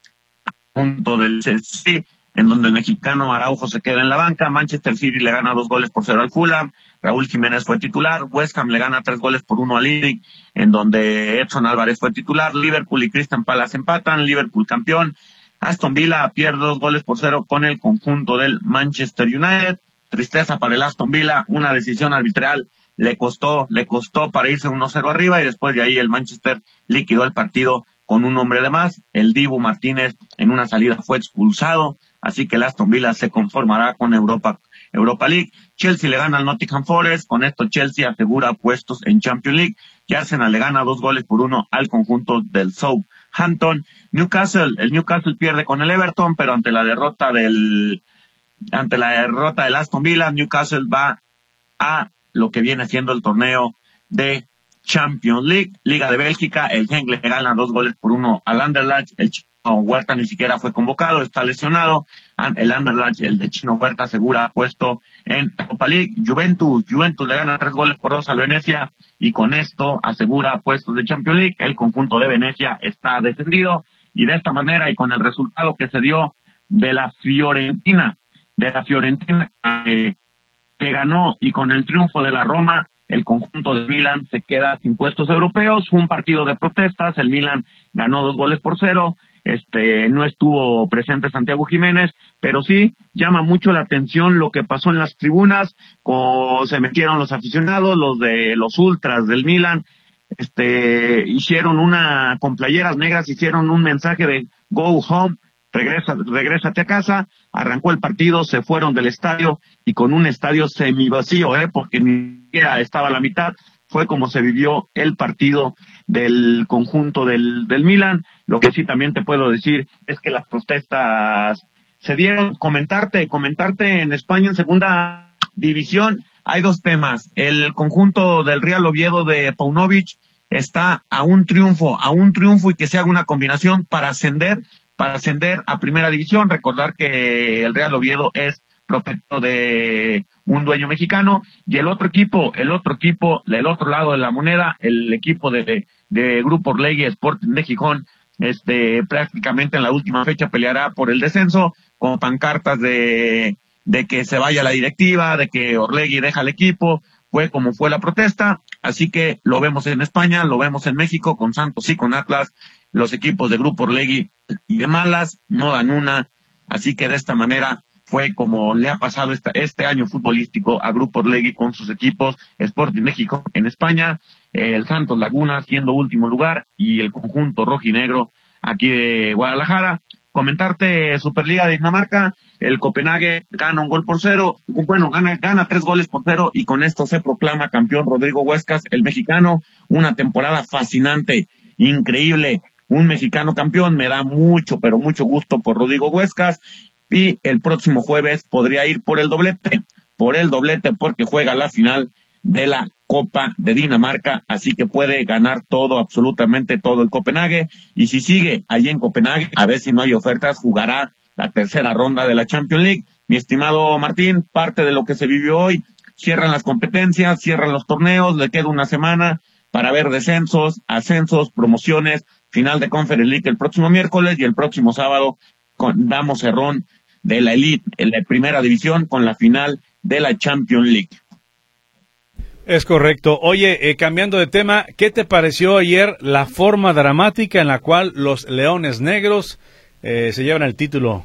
punto del Chelsea, en donde el mexicano Araujo se queda en la banca. Manchester City le gana dos goles por cero al Fulham. Raúl Jiménez fue titular. West Ham le gana tres goles por uno al Leeds, en donde Edson Álvarez fue titular. Liverpool y Crystal Palace empatan. Liverpool campeón. Aston Villa pierde dos goles por cero con el conjunto del Manchester United. Tristeza para el Aston Villa, una decisión arbitral le costó, le costó para irse uno cero arriba, y después de ahí el Manchester liquidó el partido con un hombre de más. El Dibu Martínez en una salida fue expulsado, así que el Aston Villa se conformará con Europa, Europa League. Chelsea le gana al Nottingham Forest, con esto Chelsea asegura puestos en Champions League, y Arsenal le gana dos goles por uno al conjunto del Southampton. Newcastle, el Newcastle pierde con el Everton, pero ante la derrota del, ante la derrota del Aston Villa, Newcastle va a lo que viene siendo el torneo de Champions League. Liga de Bélgica, el Genk le gana dos goles por uno al Anderlecht. El Chino Huerta ni siquiera fue convocado, está lesionado. El Anderlecht, el de Chino Huerta, asegura puesto en Europa League. Juventus, Juventus le gana tres goles por dos al Venecia, y con esto asegura puestos de Champions League. El conjunto de Venecia está descendido, y de esta manera, y con el resultado que se dio de la Fiorentina, de la Fiorentina eh, que ganó, y con el triunfo de la Roma, el conjunto de Milan se queda sin puestos europeos. Fue un partido de protestas, el Milan ganó dos goles por cero, este, no estuvo presente Santiago Jiménez, pero sí llama mucho la atención lo que pasó en las tribunas, con, se metieron los aficionados, los de los ultras del Milan, este, hicieron una, con playeras negras, hicieron un mensaje de go home, regresa, regrésate a casa. Arrancó el partido, se fueron del estadio, y con un estadio semivacío, eh, porque ni siquiera estaba a la mitad. Fue como se vivió el partido del conjunto del, del Milan. Lo que sí también te puedo decir es que las protestas se dieron. Comentarte, comentarte en España, en segunda división, hay dos temas. El conjunto del Real Oviedo de Paunovic está a un triunfo, a un triunfo y que se haga una combinación para ascender, para ascender a primera división. Recordar que el Real Oviedo es propietario de un dueño mexicano, y el otro equipo, el otro equipo, el otro lado de la moneda, el equipo de, de Grupo Orlegui Sporting de Gijón, este, prácticamente en la última fecha peleará por el descenso, con pancartas de, de que se vaya la directiva, de que Orlegui deja el equipo. Fue como fue la protesta, así que lo vemos en España, lo vemos en México, con Santos y con Atlas. Los equipos de Grupo Orlegui y de malas no dan una, así que de esta manera fue como le ha pasado esta, este año futbolístico a Grupo Orlegui con sus equipos. Sporting México en España, eh, el Santos Laguna siendo último lugar, y el conjunto rojinegro aquí de Guadalajara comentarte, Superliga de Dinamarca, el Copenhague gana un gol por cero, bueno, gana, gana tres goles por cero, y con esto se proclama campeón Rodrigo Huescas, el mexicano. Una temporada fascinante, increíble, un mexicano campeón. Me da mucho, pero mucho gusto por Rodrigo Huescas, y el próximo jueves podría ir por el doblete, por el doblete porque juega la final de la Copa de Dinamarca, así que puede ganar todo, absolutamente todo el Copenhague, y si sigue allí en Copenhague, a ver si no hay ofertas, jugará la tercera ronda de la Champions League. Mi estimado Martín, parte de lo que se vivió hoy, cierran las competencias, cierran los torneos, le queda una semana para ver descensos, ascensos, promociones, final de Conference League el próximo miércoles, y el próximo sábado con, damos cerrón de la Elite, en la primera división, con la final de la Champions League. Es correcto. Oye, eh, cambiando de tema, ¿qué te pareció ayer la forma dramática en la cual los Leones Negros eh, se llevan el título?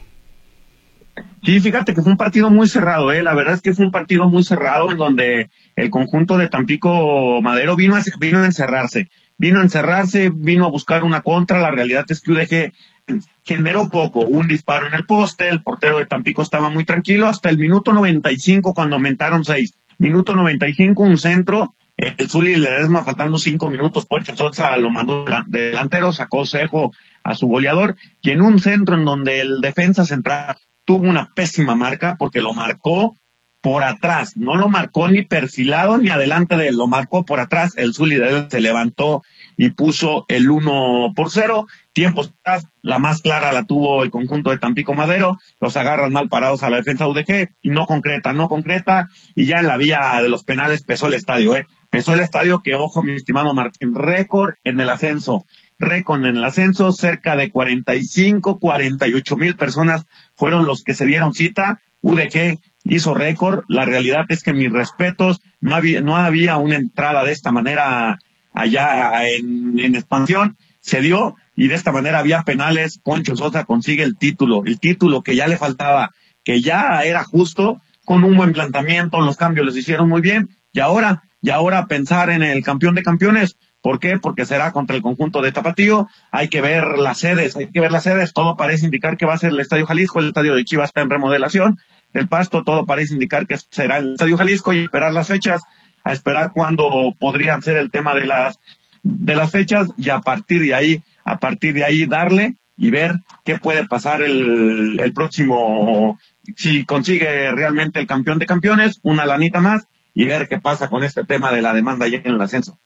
Sí, fíjate que fue un partido muy cerrado, eh. La verdad es que fue un partido muy cerrado en donde el conjunto de Tampico Madero vino a, vino a encerrarse, vino a encerrarse, vino a buscar una contra. La realidad es que U D G generó poco, un disparo en el poste, el portero de Tampico estaba muy tranquilo hasta el minuto noventa y cinco cuando aumentaron seis. Minuto noventa y cinco, un centro, el Zuli Ledesma faltando cinco minutos, Poncho Sosa lo mandó de delantero, sacó cejo a su goleador, y en un centro en donde el defensa central tuvo una pésima marca porque lo marcó por atrás, no lo marcó ni perfilado ni adelante de él, lo marcó por atrás. El Zuli Ledesma se levantó y puso el uno por cero, tiempos atrás, la más clara la tuvo el conjunto de Tampico Madero, los agarran mal parados a la defensa U D G, y no concreta, no concreta, y ya en la vía de los penales pesó el estadio, eh, pesó el estadio que, ojo, mi estimado Martín, récord en el ascenso, récord en el ascenso, cerca de cuarenta y cinco, cuarenta y ocho mil personas fueron los que se dieron cita. U D G hizo récord. La realidad es que mis respetos, no había, no había una entrada de esta manera allá en, en expansión, se dio, y de esta manera había penales. Poncho Sosa consigue el título, el título que ya le faltaba, que ya era justo, con un buen planteamiento, los cambios los hicieron muy bien, y ahora, y ahora pensar en el campeón de campeones. ¿Por qué? Porque será contra el conjunto de Tapatío. Hay que ver las sedes, hay que ver las sedes. Todo parece indicar que va a ser el Estadio Jalisco. El Estadio de Chivas está en remodelación. El Pasto, todo parece indicar que será el Estadio Jalisco, y esperar las fechas, a esperar cuándo podrían ser el tema de las de las fechas, y a partir de ahí, a partir de ahí darle y ver qué puede pasar el, el próximo, si consigue realmente el campeón de campeones, una lanita más, y ver qué pasa con este tema de la demanda ya en el ascenso.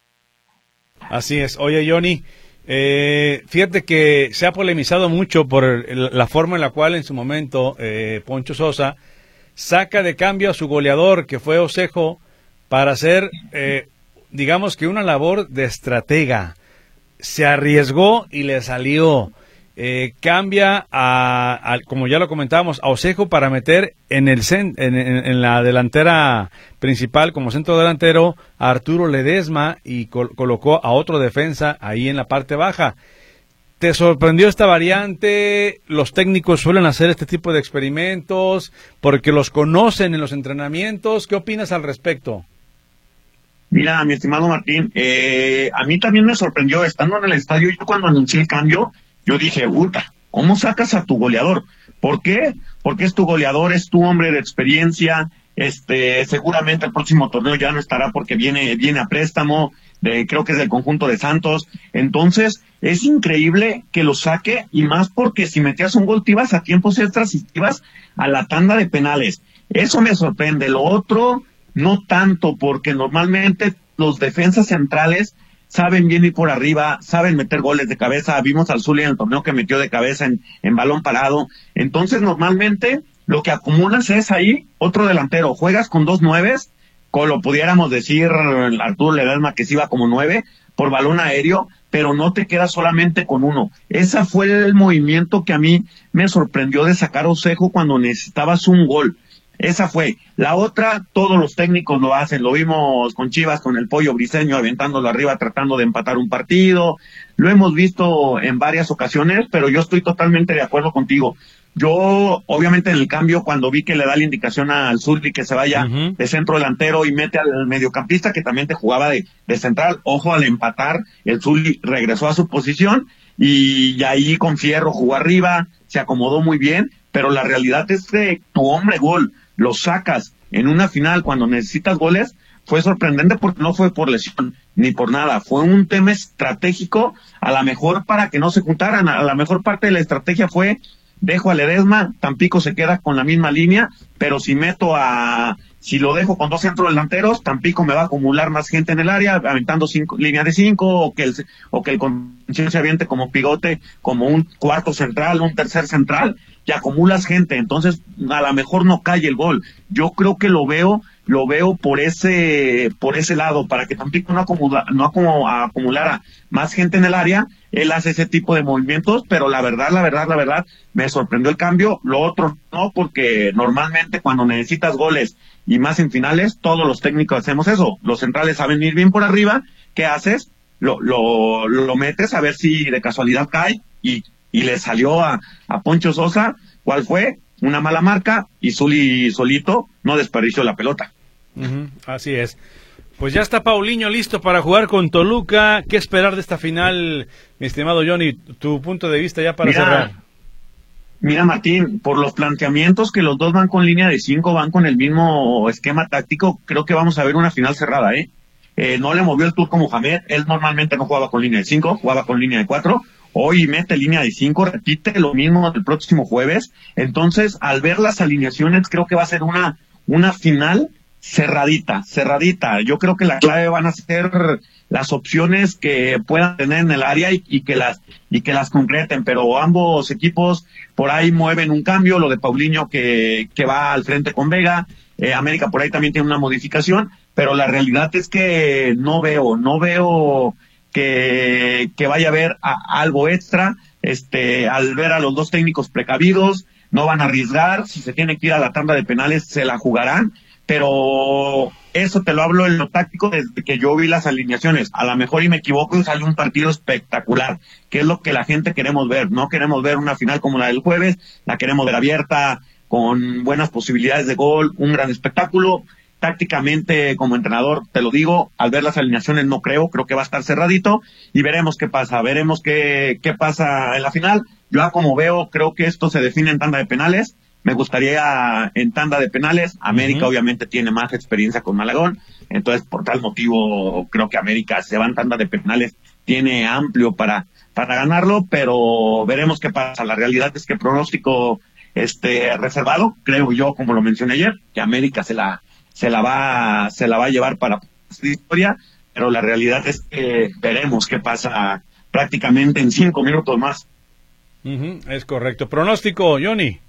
Así es. Oye, Johnny, eh, fíjate que se ha polemizado mucho por el, la forma en la cual en su momento eh, Poncho Sosa saca de cambio a su goleador, que fue Osejo, para hacer, eh, digamos que una labor de estratega. Se arriesgó y le salió. Eh, cambia a, a, como ya lo comentábamos, a Osejo para meter en el cen, en, en, en la delantera principal como centro delantero a Arturo Ledesma, y col- colocó a otro defensa ahí en la parte baja. ¿Te sorprendió esta variante? Los técnicos suelen hacer este tipo de experimentos porque los conocen en los entrenamientos. ¿Qué opinas al respecto? Mira, mi estimado Martín, eh, a mí también me sorprendió estando en el estadio. Yo cuando anuncié el cambio, yo dije, puta, ¿cómo sacas a tu goleador? ¿Por qué? Porque es tu goleador, es tu hombre de experiencia. Este, seguramente el próximo torneo ya no estará porque viene, viene a préstamo, de, creo que es del conjunto de Santos. Entonces, es increíble que lo saque, y más porque si metías un gol te ibas a tiempos extras y te ibas a la tanda de penales. Eso me sorprende. Lo otro, no tanto, porque normalmente los defensas centrales saben bien ir por arriba, saben meter goles de cabeza. Vimos al Zuli en el torneo que metió de cabeza en, en balón parado. Entonces, normalmente, lo que acumulas es ahí otro delantero. Juegas con dos nueves, como lo pudiéramos decir Arturo Ledesma, que se iba como nueve, por balón aéreo, pero no te quedas solamente con uno. Ese fue el movimiento que a mí me sorprendió de sacar a Osejo cuando necesitabas un gol. Esa fue. La otra, todos los técnicos lo hacen. Lo vimos con Chivas, con el Pollo Briseño aventándolo arriba, tratando de empatar un partido. Lo hemos visto en varias ocasiones, pero yo estoy totalmente de acuerdo contigo. Yo, obviamente, en el cambio, cuando vi que le da la indicación al Zuli que se vaya uh-huh. de centro delantero y mete al mediocampista, que también te jugaba de, de central, ojo, al empatar, el Zuli regresó a su posición. y ahí con Fierro jugó arriba, se acomodó muy bien, pero la realidad es que tu hombre gol lo sacas en una final cuando necesitas goles, fue sorprendente porque no fue por lesión ni por nada, fue un tema estratégico, a lo mejor para que no se juntaran, a la mejor parte de la estrategia fue, dejo a Ledesma, Tampico se queda con la misma línea, pero si meto a, si lo dejo con dos centros delanteros, Tampico me va a acumular más gente en el área, aventando cinco, línea de cinco, o que el, o que el Concepción se aviente como pivote, como un cuarto central, un tercer central, y acumulas gente, entonces a lo mejor no cae el gol. Yo creo que lo veo, lo veo por ese, por ese lado, para que Tampico no acumula, no acumula, acumulara más gente en el área, él hace ese tipo de movimientos, pero la verdad, la verdad, la verdad, me sorprendió el cambio, lo otro no, porque normalmente cuando necesitas goles, y más en finales, todos los técnicos hacemos eso, los centrales saben ir bien por arriba, ¿qué haces? Lo, lo, lo metes a ver si de casualidad cae, y y le salió a, a Poncho Sosa, ¿cuál fue? Una mala marca, y Zuli solito no desperdició la pelota. Uh-huh, así es. Pues ya está Paulinho listo para jugar con Toluca. ¿Qué esperar de esta final, mi estimado Johnny? Tu punto de vista ya para mira, cerrar. Mira, Martín, por los planteamientos que los dos van con línea de cinco, van con el mismo esquema táctico, creo que vamos a ver una final cerrada, ¿eh? Eh, no le movió el Turco Mohamed, él normalmente no jugaba con línea de cinco, jugaba con línea de cuatro, hoy mete línea de cinco, repite lo mismo el próximo jueves, entonces al ver las alineaciones creo que va a ser una, una final cerradita, cerradita, yo creo que la clave van a ser las opciones que puedan tener en el área y, y que las, y que las concreten, pero ambos equipos por ahí mueven un cambio, lo de Paulinho que, que va al frente con Vega, eh, América por ahí también tiene una modificación, pero la realidad es que no veo, no veo que, que vaya a haber a, algo extra, este, al ver a los dos técnicos precavidos, no van a arriesgar, si se tiene que ir a la tanda de penales se la jugarán, pero eso te lo hablo en lo táctico desde que yo vi las alineaciones, a lo mejor y me equivoco y sale un partido espectacular, que es lo que la gente queremos ver, no queremos ver una final como la del jueves, la queremos ver abierta, con buenas posibilidades de gol, un gran espectáculo. Tácticamente, como entrenador, te lo digo, al ver las alineaciones no creo, creo que va a estar cerradito y veremos qué pasa, veremos qué, qué pasa en la final. Yo como veo, creo que esto se define en tanda de penales, me gustaría en tanda de penales, América uh-huh. obviamente tiene más experiencia con Malagón, entonces por tal motivo creo que América se va en tanda de penales, tiene amplio para, para ganarlo, pero veremos qué pasa. La realidad es que el pronóstico este reservado, creo yo, como lo mencioné ayer, que América se la se la va se la va a llevar para la historia, pero la realidad es que veremos qué pasa prácticamente en cinco minutos más. Uh-huh, es correcto. Pronóstico, Johnny.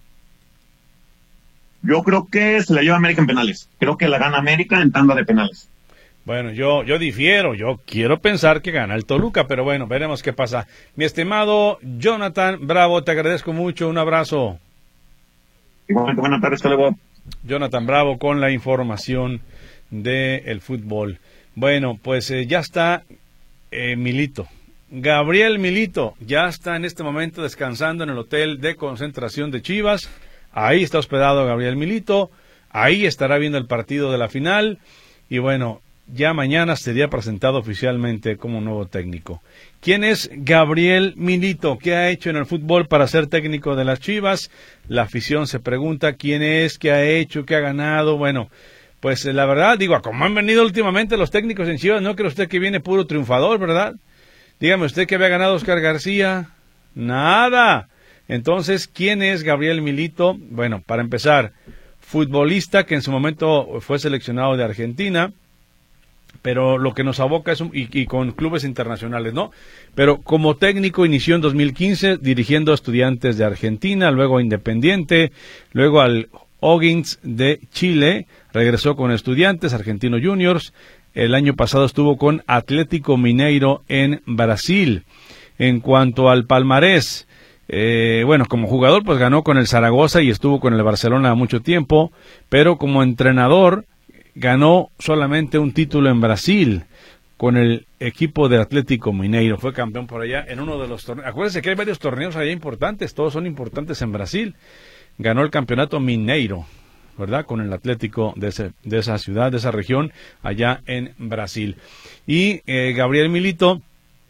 Yo creo que se la lleva América en penales. Creo que la gana América en tanda de penales. Bueno, yo yo difiero. Yo quiero pensar que gana el Toluca, pero bueno, veremos qué pasa. Mi estimado Jonathan Bravo, te agradezco mucho. Un abrazo. Igualmente, buenas tardes, hasta luego. Jonathan Bravo con la información del fútbol. Bueno, pues eh, ya está eh, Milito. Gabriel Milito ya está en este momento descansando en el hotel de concentración de Chivas. Ahí está hospedado Gabriel Milito. Ahí estará viendo el partido de la final. Y bueno, ya mañana sería presentado oficialmente como nuevo técnico. ¿Quién es Gabriel Milito? ¿Qué ha hecho en el fútbol para ser técnico de las Chivas? La afición se pregunta quién es, qué ha hecho, qué ha ganado. Bueno, pues la verdad, digo, como han venido últimamente los técnicos en Chivas, ¿no cree usted que viene puro triunfador, verdad? Dígame usted que había ganado Oscar García. Nada. Entonces, ¿quién es Gabriel Milito? Bueno, para empezar, futbolista que en su momento fue seleccionado de Argentina, pero lo que nos aboca es un, y, y con clubes internacionales, ¿no? Pero como técnico inició en dos mil quince dirigiendo a Estudiantes de Argentina, luego a Independiente, luego al O'Higgins de Chile, regresó con Estudiantes, Argentino Juniors, el año pasado estuvo con Atlético Mineiro en Brasil. En cuanto al palmarés, eh, bueno, como jugador pues ganó con el Zaragoza y estuvo con el Barcelona mucho tiempo, pero como entrenador ganó solamente un título en Brasil con el equipo de Atlético Mineiro. Fue campeón por allá en uno de los torneos. Acuérdense que hay varios torneos allá importantes, todos son importantes en Brasil. Ganó el campeonato Mineiro, ¿verdad? Con el Atlético de, ese, de esa ciudad, de esa región, allá en Brasil. Y eh, Gabriel Milito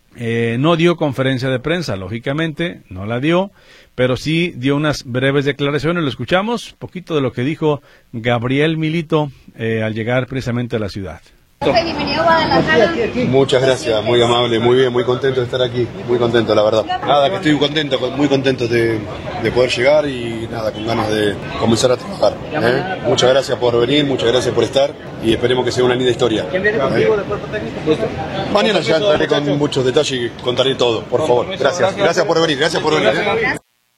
Eh, no dio conferencia de prensa, lógicamente, no la dio, pero sí dio unas breves declaraciones. Lo escuchamos, poquito de lo que dijo Gabriel Milito eh, al llegar precisamente a la ciudad. Bienvenido a Guadalajara. Muchas gracias, muy amable, muy bien, muy contento de estar aquí, muy contento, la verdad. Nada, que estoy contento, muy contento de, de poder llegar y nada, con ganas de comenzar a trabajar. ¿eh? Muchas gracias por venir, muchas gracias por estar y esperemos que sea una linda historia. ¿Quién viene contigo de cuerpo técnico? Mañana ya entraré con muchos detalles y contaré todo, por favor. Gracias, gracias por venir, gracias por venir. ¿eh?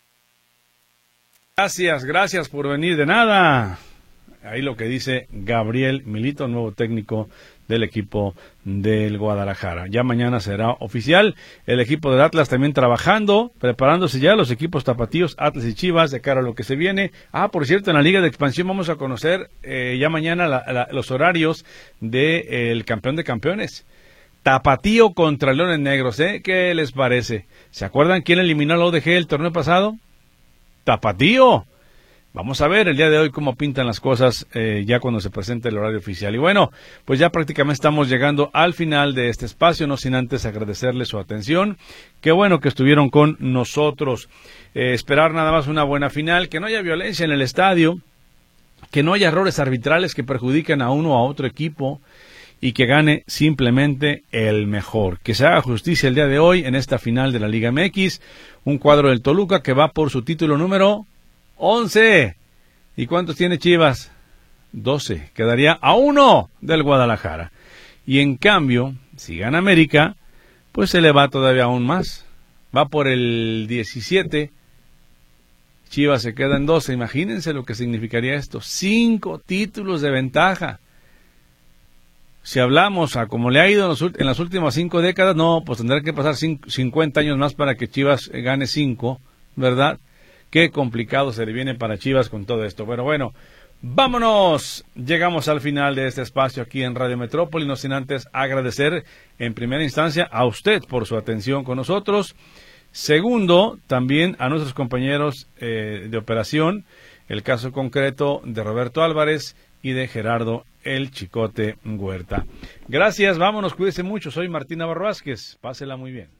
Gracias, gracias por venir, de nada. Ahí lo que dice Gabriel Milito, nuevo técnico del equipo del Guadalajara. Ya mañana será oficial. El equipo del Atlas también trabajando, preparándose ya los equipos tapatíos, Atlas y Chivas, de cara a lo que se viene. Ah, por cierto, en la Liga de Expansión vamos a conocer eh, ya mañana la, la, los horarios del de, eh, campeón de campeones. Tapatío contra Leones Negros, ¿eh? ¿Qué les parece? ¿Se acuerdan quién eliminó al O D G el torneo pasado? Tapatío. Vamos a ver el día de hoy cómo pintan las cosas eh, ya cuando se presente el horario oficial. Y bueno, pues ya prácticamente estamos llegando al final de este espacio, no sin antes agradecerles su atención. Qué bueno que estuvieron con nosotros. Eh, esperar nada más una buena final, que no haya violencia en el estadio, que no haya errores arbitrales que perjudiquen a uno o a otro equipo y que gane simplemente el mejor. Que se haga justicia el día de hoy en esta final de la Liga M X. Un cuadro del Toluca que va por su título número once. ¿Y cuántos tiene Chivas? doce. Quedaría a uno del Guadalajara. Y en cambio, si gana América, pues se le va todavía aún más. Va por el diecisiete. Chivas se queda en doce. Imagínense lo que significaría esto. Cinco títulos de ventaja. Si hablamos a como le ha ido en, los, en las últimas cinco décadas, no, pues tendrá que pasar cinco, cincuenta años más para que Chivas gane cinco, ¿verdad? Qué complicado se le viene para Chivas con todo esto. Pero bueno, vámonos. Llegamos al final de este espacio aquí en Radio Metrópoli, no sin antes agradecer en primera instancia a usted por su atención con nosotros. Segundo, también a nuestros compañeros eh, de operación, el caso concreto de Roberto Álvarez y de Gerardo El Chicote Huerta. Gracias, vámonos, cuídese mucho. Soy Martín Navarro Vázquez. Pásela muy bien.